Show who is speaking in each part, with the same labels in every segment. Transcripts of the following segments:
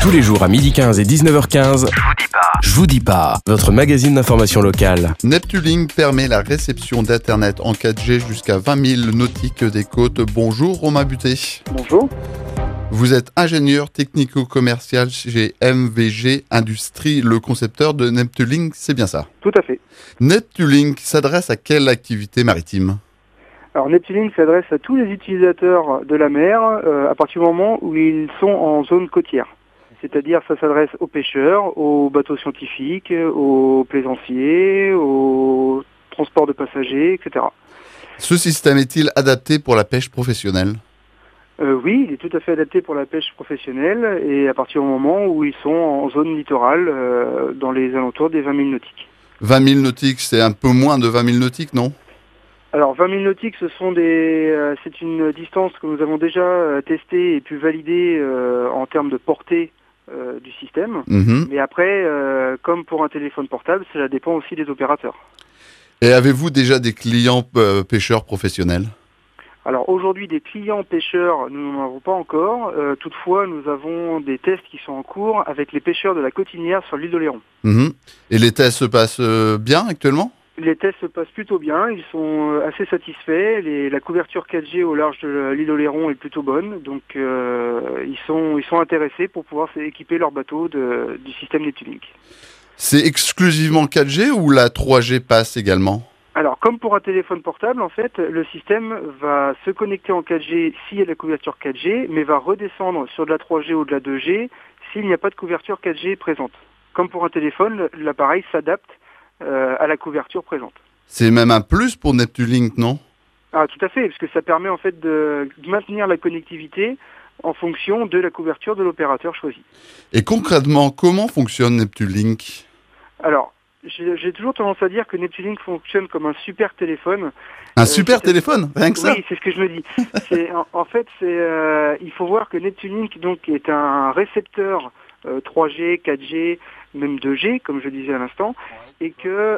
Speaker 1: Tous les jours à 12h15 et 19h15, Je vous dis pas, votre magazine d'information locale.
Speaker 2: Neptulink permet la réception d'Internet en 4G jusqu'à 20 000 nautiques des côtes. Bonjour Romain Buté.
Speaker 3: Bonjour.
Speaker 2: Vous êtes ingénieur technico-commercial chez MVG Industries, le concepteur de Neptulink, c'est bien ça?
Speaker 3: Tout à fait.
Speaker 2: Neptulink s'adresse à quelle activité maritime?
Speaker 3: Alors Neptulink s'adresse à tous les utilisateurs de la mer à partir du moment où ils sont en zone côtière. C'est-à-dire ça s'adresse aux pêcheurs, aux bateaux scientifiques, aux plaisanciers, aux transports de passagers, etc.
Speaker 2: Ce système est-il adapté pour la pêche professionnelle?
Speaker 3: Oui, il est tout à fait adapté pour la pêche professionnelle et à partir du moment où ils sont en zone littorale, dans les alentours des 20 000 nautiques.
Speaker 2: 20 000 nautiques, c'est un peu moins de 20 000 nautiques, non?
Speaker 3: Alors 20 000 nautiques, c'est une distance que nous avons déjà testée et pu valider en termes de portée du système. Mais après, comme pour un téléphone portable, cela dépend aussi des opérateurs.
Speaker 2: Et avez-vous déjà des clients pêcheurs professionnels?
Speaker 3: Alors aujourd'hui, des clients pêcheurs, nous n'en avons pas encore. Toutefois, nous avons des tests qui sont en cours avec les pêcheurs de la Cotinière sur l'île d'Oléron.
Speaker 2: Et les tests se passent bien actuellement?
Speaker 3: Les tests se passent plutôt bien, ils sont assez satisfaits. La couverture 4G au large de l'île d'Oléron est plutôt bonne, donc ils sont intéressés pour pouvoir équiper leur bateau du système Neptulink. C'est
Speaker 2: exclusivement 4G ou la 3G passe également?
Speaker 3: Alors, comme pour un téléphone portable, en fait, le système va se connecter en 4G s'il y a de la couverture 4G, mais va redescendre sur de la 3G ou de la 2G s'il n'y a pas de couverture 4G présente. Comme pour un téléphone, l'appareil s'adapte à la couverture présente.
Speaker 2: C'est même un plus pour Neptulink, non?
Speaker 3: Ah, tout à fait, parce que ça permet en fait de maintenir la connectivité en fonction de la couverture de l'opérateur choisi.
Speaker 2: Et concrètement, comment fonctionne Neptulink?
Speaker 3: Alors, j'ai toujours tendance à dire que Neptulink fonctionne comme un super téléphone.
Speaker 2: Un super téléphone? Rien que ça?
Speaker 3: Oui, c'est ce que je me dis. Il faut voir que Neptulink donc, est un récepteur 3G, 4G, même 2G, comme je disais à l'instant, et que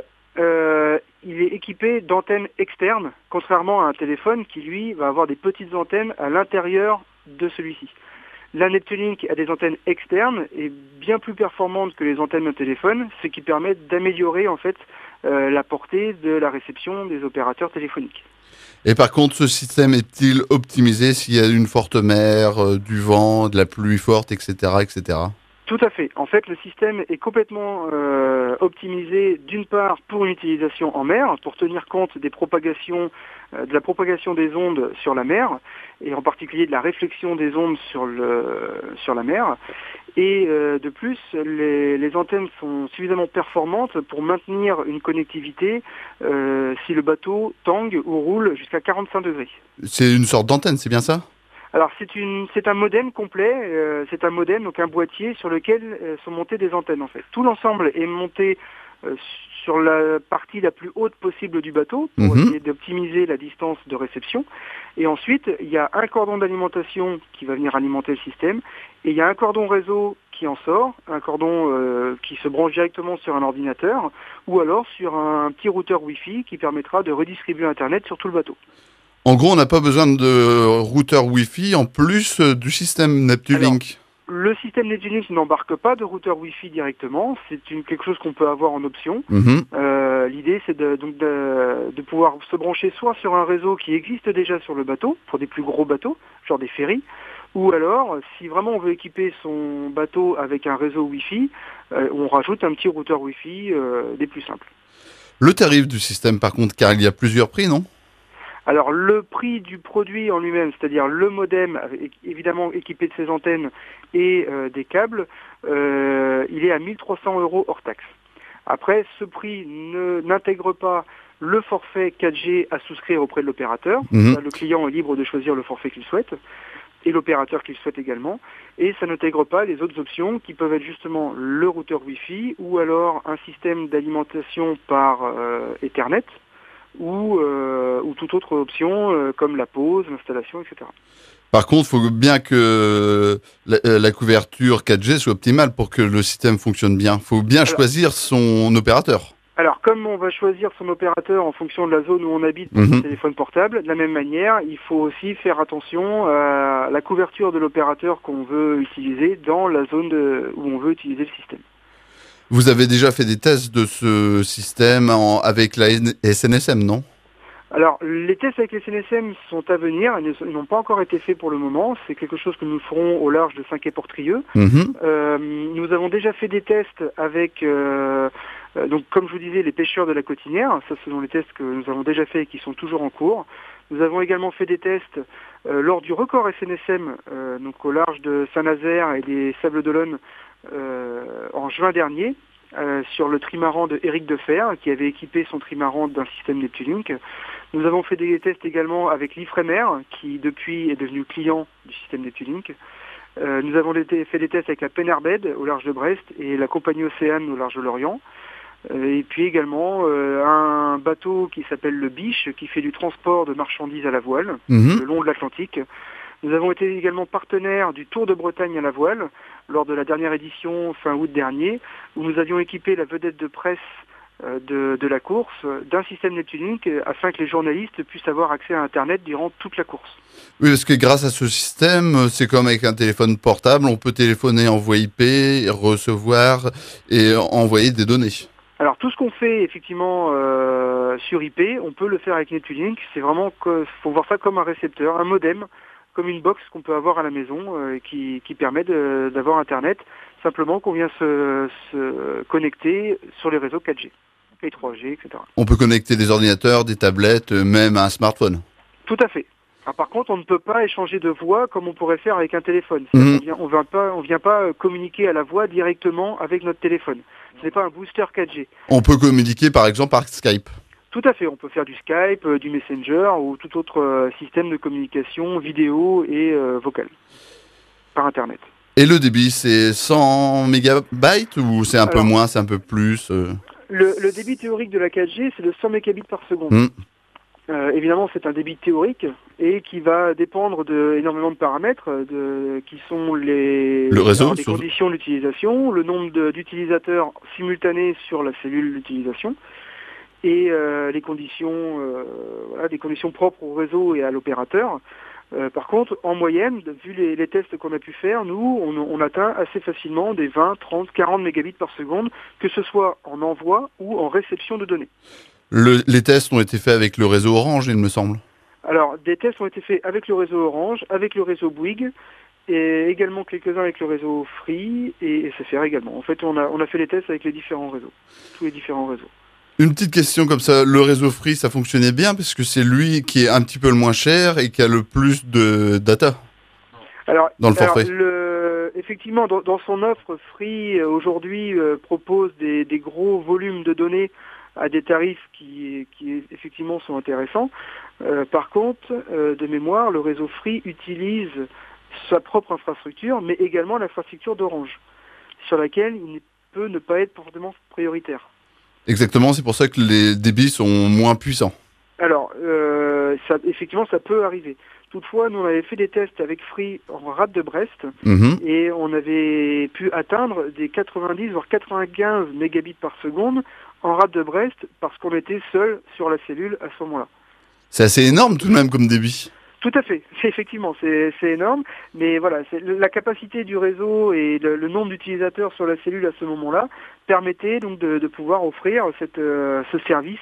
Speaker 3: il est équipé d'antennes externes, contrairement à un téléphone qui, lui, va avoir des petites antennes à l'intérieur de celui-ci. La Neptulink a des antennes externes et bien plus performantes que les antennes d'un téléphone, ce qui permet d'améliorer en fait la portée de la réception des opérateurs téléphoniques.
Speaker 2: Et par contre, ce système est-il optimisé s'il y a une forte mer, du vent, de la pluie forte, etc., etc.?
Speaker 3: Tout à fait. En fait, le système est complètement optimisé d'une part pour une utilisation en mer, pour tenir compte des propagations, de la propagation des ondes sur la mer, et en particulier de la réflexion des ondes sur la mer. Et de plus, les antennes sont suffisamment performantes pour maintenir une connectivité si le bateau tangue ou roule jusqu'à 45 degrés.
Speaker 2: C'est une sorte d'antenne, c'est bien ça?
Speaker 3: Alors c'est un modem complet, c'est un modem, donc un boîtier sur lequel sont montées des antennes en fait. Tout l'ensemble est monté sur la partie la plus haute possible du bateau pour essayer d'optimiser la distance de réception. Et ensuite, il y a un cordon d'alimentation qui va venir alimenter le système et il y a un cordon réseau qui en sort, un cordon qui se branche directement sur un ordinateur ou alors sur un petit routeur Wi-Fi qui permettra de redistribuer Internet sur tout le bateau.
Speaker 2: En gros, on n'a pas besoin de routeur Wi-Fi en plus du système Neptulink.
Speaker 3: Alors, le système Neptulink n'embarque pas de routeur Wi-Fi directement, c'est quelque chose qu'on peut avoir en option. L'idée, c'est de pouvoir se brancher soit sur un réseau qui existe déjà sur le bateau, pour des plus gros bateaux, genre des ferries, ou alors, si vraiment on veut équiper son bateau avec un réseau Wi-Fi, on rajoute un petit routeur Wi-Fi des plus simples.
Speaker 2: Le tarif du système, par contre, car il y a plusieurs prix, non ?
Speaker 3: Alors le prix du produit en lui-même, c'est-à-dire le modem, évidemment équipé de ses antennes et des câbles, il est à 1 300 € hors taxe. Après, ce prix n'intègre pas le forfait 4G à souscrire auprès de l'opérateur. Le client est libre de choisir le forfait qu'il souhaite, et l'opérateur qu'il souhaite également. Et ça n'intègre pas les autres options qui peuvent être justement le routeur Wi-Fi ou alors un système d'alimentation par Ethernet, ou toute autre option comme la pause, l'installation, etc.
Speaker 2: Par contre, il faut bien que la couverture 4G soit optimale pour que le système fonctionne bien. Il faut bien choisir son opérateur.
Speaker 3: Alors, comme on va choisir son opérateur en fonction de la zone où on habite pour son téléphone portable, de la même manière, il faut aussi faire attention à la couverture de l'opérateur qu'on veut utiliser dans la zone où on veut utiliser le système.
Speaker 2: Vous avez déjà fait des tests de ce système avec la SNSM, non?
Speaker 3: Alors, les tests avec les CNSM sont à venir, ils n'ont pas encore été faits pour le moment, c'est quelque chose que nous ferons au large de Saint-Quay-Portrieux. Nous avons déjà fait des tests avec, donc comme je vous disais, les pêcheurs de la Cotinière, ça ce sont les tests que nous avons déjà faits et qui sont toujours en cours. Nous avons également fait des tests lors du record SNSM, donc au large de Saint-Nazaire et des Sables d'Olonne en juin dernier. Sur le trimaran de Éric Defer, qui avait équipé son trimaran d'un système Neptulink. Nous avons fait des tests également avec l'Ifremer, qui depuis est devenu client du système Neptulink. Nous avons fait des tests avec la Penarbed au large de Brest et la compagnie Océane au large de Lorient. Et puis également un bateau qui s'appelle le Biche, qui fait du transport de marchandises à la voile, le long de l'Atlantique. Nous avons été également partenaires du Tour de Bretagne à la voile lors de la dernière édition fin août dernier, où nous avions équipé la vedette de presse de la course d'un système Neptulink afin que les journalistes puissent avoir accès à Internet durant toute la course.
Speaker 2: Oui, parce que grâce à ce système, c'est comme avec un téléphone portable, on peut téléphoner en voie IP, recevoir et envoyer des données.
Speaker 3: Alors tout ce qu'on fait effectivement sur IP, on peut le faire avec Neptulink. C'est vraiment, faut voir ça comme un récepteur, un modem, comme une box qu'on peut avoir à la maison qui permet d'avoir Internet, simplement qu'on vient se connecter sur les réseaux 4G et 3G, etc. On
Speaker 2: peut connecter des ordinateurs, des tablettes, même un smartphone.
Speaker 3: Tout à fait. Alors, par contre, on ne peut pas échanger de voix comme on pourrait faire avec un téléphone. On vient pas communiquer à la voix directement avec notre téléphone. Ce n'est pas un booster 4G.
Speaker 2: On peut communiquer par exemple par Skype.
Speaker 3: Tout à fait, on peut faire du Skype, du Messenger ou tout autre système de communication vidéo et vocale par Internet.
Speaker 2: Et le débit, c'est 100 mégabytes ou c'est un peu moins, c'est un peu plus
Speaker 3: Le débit théorique de la 4G, c'est de 100 mégabits par seconde. Évidemment, c'est un débit théorique et qui va dépendre d'énormément de paramètres qui sont les conditions d'utilisation, le nombre d'utilisateurs simultanés sur la cellule d'utilisation, et les conditions propres au réseau et à l'opérateur. Par contre, en moyenne, vu les tests qu'on a pu faire, nous, on atteint assez facilement des 20, 30, 40 mégabits par seconde, que ce soit en envoi ou en réception de données.
Speaker 2: Les tests ont été faits avec le réseau Orange, il me semble.
Speaker 3: Alors, des tests ont été faits avec le réseau Orange, avec le réseau Bouygues, et également quelques-uns avec le réseau Free et SFR également. En fait, on a fait les tests avec les différents réseaux, tous les différents réseaux.
Speaker 2: Une petite question comme ça, le réseau Free, ça fonctionnait bien parce que c'est lui qui est un petit peu le moins cher et qui a le plus de data dans le forfait.
Speaker 3: Effectivement, dans son offre, Free aujourd'hui propose des gros volumes de données à des tarifs qui effectivement sont intéressants. Par contre, de mémoire, le réseau Free utilise sa propre infrastructure, mais également l'infrastructure d'Orange, sur laquelle il peut ne pas être forcément prioritaire.
Speaker 2: Exactement, c'est pour ça que les débits sont moins puissants.
Speaker 3: Alors, effectivement, ça peut arriver. Toutefois, nous, on avait fait des tests avec Free en rade de Brest, et on avait pu atteindre des 90 voire 95 mégabits par seconde en rade de Brest, parce qu'on était seul sur la cellule à ce moment-là.
Speaker 2: C'est assez énorme tout de même comme débit.
Speaker 3: Tout à fait, effectivement, c'est énorme, mais voilà, la capacité du réseau et le nombre d'utilisateurs sur la cellule à ce moment-là permettait donc de pouvoir offrir ce service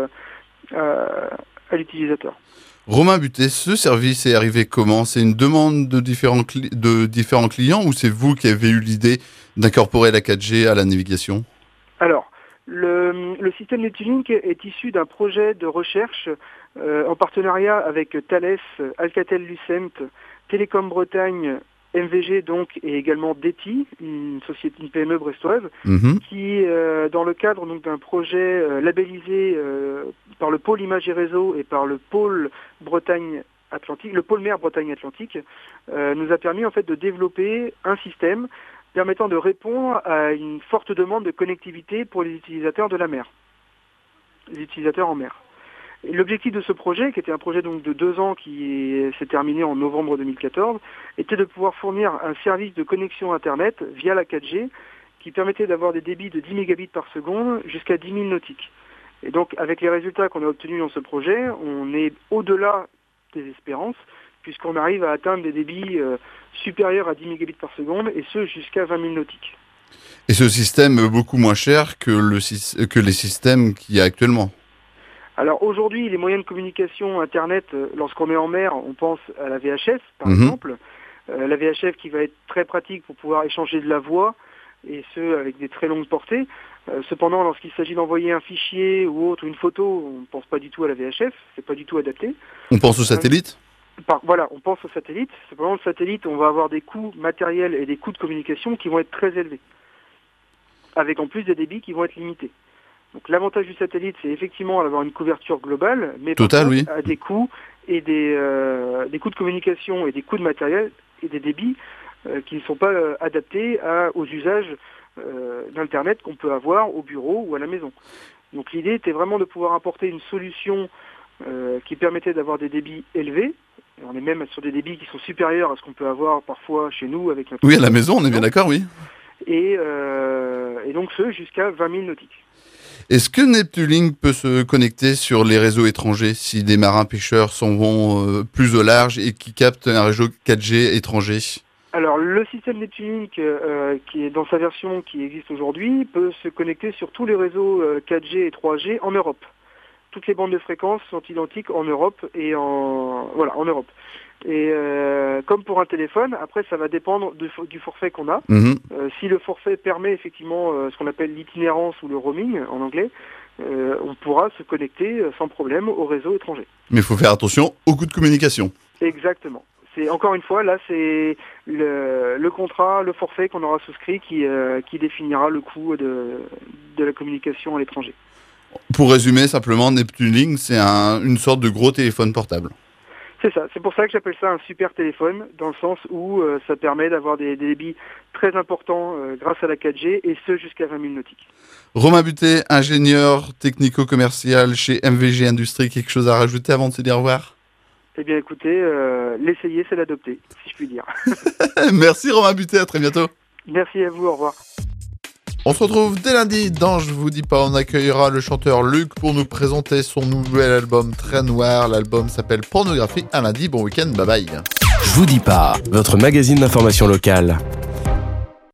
Speaker 3: à l'utilisateur.
Speaker 2: Romain Butet, ce service est arrivé comment? C'est une demande de différents clients ou c'est vous qui avez eu l'idée d'incorporer la 4G à la navigation? Alors,
Speaker 3: le système Neptulink est issu d'un projet de recherche en partenariat avec Thales, Alcatel-Lucent, Télécom Bretagne, MVG donc, et également DETI, une PME brestoise, qui, dans le cadre donc d'un projet labellisé par le pôle Images et Réseau et par le pôle Bretagne Atlantique, le pôle mer Bretagne Atlantique, nous a permis en fait de développer un système permettant de répondre à une forte demande de connectivité pour les utilisateurs de la mer, les utilisateurs en mer. Et l'objectif de ce projet, qui était un projet donc de 2 ans qui s'est terminé en novembre 2014, était de pouvoir fournir un service de connexion Internet via la 4G qui permettait d'avoir des débits de 10 mégabits par seconde jusqu'à 10 000 nautiques. Et donc, avec les résultats qu'on a obtenus dans ce projet, on est au-delà des espérances, puisqu'on arrive à atteindre des débits supérieurs à 10 mégabits par seconde, et ce, jusqu'à 20 000 nautiques.
Speaker 2: Et ce système est beaucoup moins cher que les systèmes qu'il y a actuellement.
Speaker 3: Alors aujourd'hui, les moyens de communication Internet, lorsqu'on est en mer, on pense à la VHF, par exemple. La VHF qui va être très pratique pour pouvoir échanger de la voix, et ce, avec des très longues portées. Cependant, lorsqu'il s'agit d'envoyer un fichier ou autre, une photo, on ne pense pas du tout à la VHF, c'est pas du tout adapté.
Speaker 2: On pense au satellite ?
Speaker 3: Voilà, on pense au satellite. Cependant, le satellite, on va avoir des coûts matériels et des coûts de communication qui vont être très élevés, avec en plus des débits qui vont être limités. Donc l'avantage du satellite, c'est effectivement d'avoir une couverture globale, mais à des coûts et des coûts de communication et des coûts de matériel et des débits qui ne sont pas adaptés aux usages d'Internet qu'on peut avoir au bureau ou à la maison. Donc l'idée était vraiment de pouvoir apporter une solution qui permettait d'avoir des débits élevés. Et on est même sur des débits qui sont supérieurs à ce qu'on peut avoir parfois chez nous avec notre...
Speaker 2: Oui, à la maison, on est bien d'accord, oui.
Speaker 3: Et donc ce jusqu'à 20 000 nautiques.
Speaker 2: Est-ce que Neptulink peut se connecter sur les réseaux étrangers si des marins pêcheurs s'en vont plus au large et qui captent un réseau 4G étranger ?
Speaker 3: Alors le système Neptulink qui est dans sa version qui existe aujourd'hui peut se connecter sur tous les réseaux 4G et 3G en Europe. Toutes les bandes de fréquences sont identiques en Europe et en Europe. Et comme pour un téléphone, après ça va dépendre du forfait qu'on a. Si le forfait permet effectivement ce qu'on appelle l'itinérance ou le roaming en anglais, on pourra se connecter sans problème au réseau étranger.
Speaker 2: Mais il faut faire attention aux coûts de communication.
Speaker 3: Exactement. C'est encore une fois, là c'est le contrat, le forfait qu'on aura souscrit qui définira le coût de la communication à l'étranger.
Speaker 2: Pour résumer simplement, Neptulink c'est une sorte de gros téléphone portable.
Speaker 3: C'est ça, c'est pour ça que j'appelle ça un super téléphone, dans le sens où ça permet d'avoir des débits très importants grâce à la 4G, et ce jusqu'à 20 000 nautiques.
Speaker 2: Romain Butet, ingénieur technico-commercial chez MVG Industrie, quelque chose à rajouter avant de se dire au revoir ?
Speaker 3: Eh bien écoutez, l'essayer c'est l'adopter, si je puis dire.
Speaker 2: Merci Romain Butet, à très bientôt.
Speaker 3: Merci à vous, au revoir.
Speaker 2: On se retrouve dès lundi dans Je vous dis pas, on accueillera le chanteur Luc pour nous présenter son nouvel album Très Noir. L'album s'appelle Pornographie. À lundi, bon week-end, bye bye.
Speaker 1: Je vous dis pas, votre magazine d'information locale.